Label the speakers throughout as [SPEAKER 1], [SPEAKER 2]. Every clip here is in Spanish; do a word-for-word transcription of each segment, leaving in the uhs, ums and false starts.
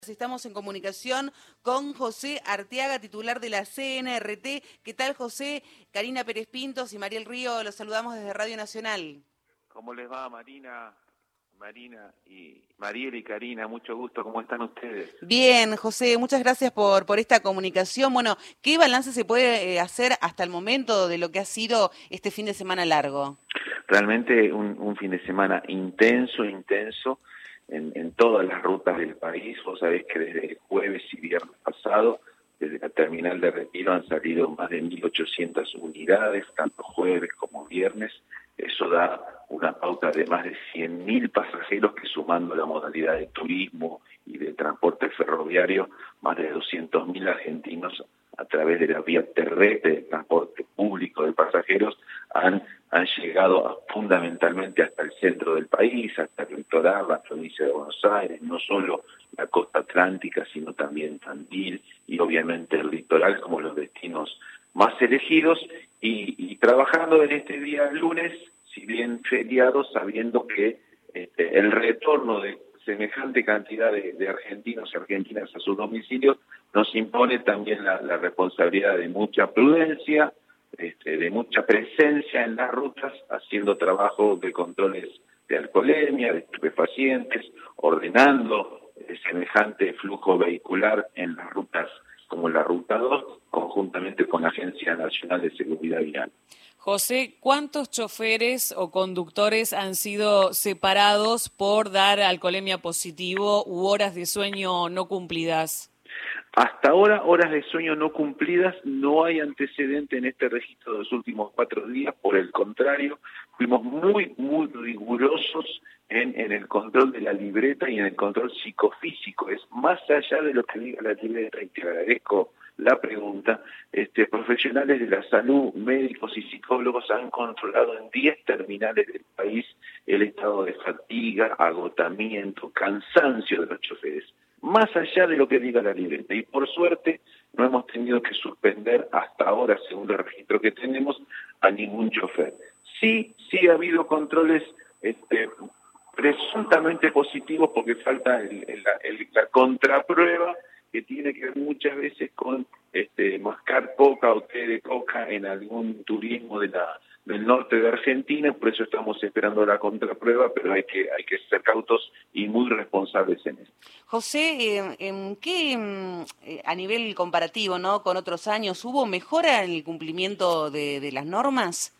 [SPEAKER 1] Estamos en comunicación con José Arteaga, titular de la C N R T. ¿Qué tal, José? Karina Pérez Pintos y Mariel Río, los saludamos desde Radio Nacional.
[SPEAKER 2] ¿Cómo les va, Marina? Marina y Mariel y Karina, mucho gusto. ¿Cómo están ustedes?
[SPEAKER 1] Bien, José, muchas gracias por, por esta comunicación. Bueno, ¿qué balance se puede eh, hacer hasta el momento de lo que ha sido este fin de semana largo?
[SPEAKER 2] Realmente un, un fin de semana intenso, intenso. En, en todas las rutas del país. Vos sabés que desde el jueves y viernes pasado, desde la terminal de Retiro han salido más de mil ochocientas unidades, tanto jueves como viernes. Eso da una pauta de más de cien mil pasajeros que, sumando la modalidad de turismo y de transporte ferroviario, más de doscientos mil argentinos a través de la vía terrestre de transporte público de pasajeros han, han llegado a, fundamentalmente hasta el centro del país, hasta el litoral, la provincia de Buenos Aires, no solo la costa atlántica, sino también Tandil y obviamente el litoral como los destinos más elegidos, y, y trabajando en este día lunes, si bien feriado, sabiendo que este, el retorno de semejante cantidad de, de argentinos y argentinas a sus domicilios nos impone también la, la responsabilidad de mucha prudencia, este, de mucha presencia en las rutas, haciendo trabajo de controles de alcoholemia, de estupefacientes, ordenando el semejante flujo vehicular en las rutas como la Ruta dos, conjuntamente con la Agencia Nacional de Seguridad Vial.
[SPEAKER 3] José, ¿cuántos choferes o conductores han sido separados por dar alcoholemia positivo u horas de sueño no cumplidas?
[SPEAKER 2] Hasta ahora, horas de sueño no cumplidas, no hay antecedente en este registro de los últimos cuatro días. Por el contrario, fuimos muy, muy rigurosos en, en el control de la libreta y en el control psicofísico. Es más allá de lo que diga la libreta, y te agradezco la pregunta. Este, profesionales de la salud, médicos y psicólogos han controlado en diez terminales del país el estado de fatiga, agotamiento, cansancio de los choferes, más allá de lo que diga la libreta. Y por suerte no hemos tenido que suspender hasta ahora, según el registro que tenemos, a ningún chofer. Sí, sí ha habido controles este, presuntamente positivos, porque falta el, el, el, la contraprueba, que tiene que ver muchas veces con este, mascar coca o té de coca en algún turismo de la del norte de Argentina. Por eso estamos esperando la contraprueba, pero hay que hay que ser cautos y muy responsables en eso.
[SPEAKER 1] José, eh, ¿en qué, eh, a nivel comparativo, ¿no?, con otros años, hubo mejora en el cumplimiento de, de las normas?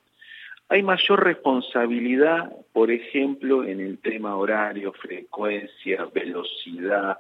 [SPEAKER 2] Hay mayor responsabilidad, por ejemplo, en el tema horario, frecuencia, velocidad.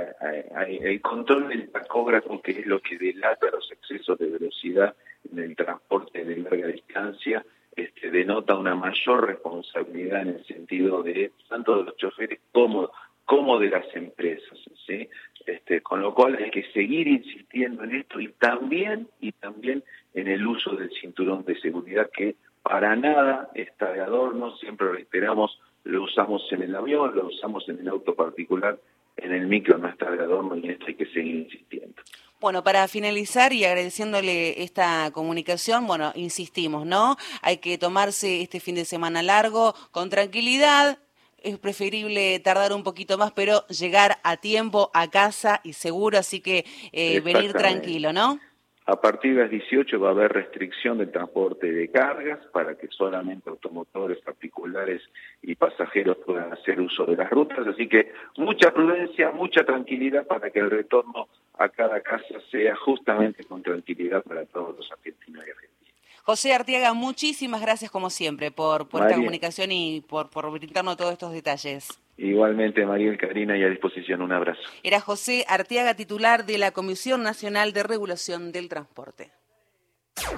[SPEAKER 2] El control del tacógrafo, que es lo que delata los excesos de velocidad en el transporte de larga distancia, este, denota una mayor responsabilidad en el sentido de tanto de los choferes como, como de las empresas, ¿sí? Este, con lo cual hay que seguir insistiendo en esto, y también, y también en el uso del cinturón de seguridad, que para nada está de adorno. Siempre reiteramos, lo usamos en el avión, lo usamos en el auto particular, en el micro no está de adorno, y en esto hay que seguir insistiendo.
[SPEAKER 1] Bueno, para finalizar y agradeciéndole esta comunicación, bueno, insistimos, ¿no? Hay que tomarse este fin de semana largo con tranquilidad. Es preferible tardar un poquito más, pero llegar a tiempo a casa y seguro, así que eh, venir tranquilo, ¿no?
[SPEAKER 2] A partir de las dieciocho va a haber restricción del transporte de cargas para que solamente automotores particulares y pasajeros puedan hacer uso de las rutas. Así que mucha prudencia, mucha tranquilidad para que el retorno a cada casa sea justamente con tranquilidad para todos los argentinos y argentinas.
[SPEAKER 1] José Arteaga, muchísimas gracias como siempre por, por esta comunicación y por, por brindarnos todos estos detalles.
[SPEAKER 2] Igualmente, Mariel, Karina, y a disposición. Un abrazo.
[SPEAKER 1] Era José Arteaga, titular de la Comisión Nacional de Regulación del Transporte.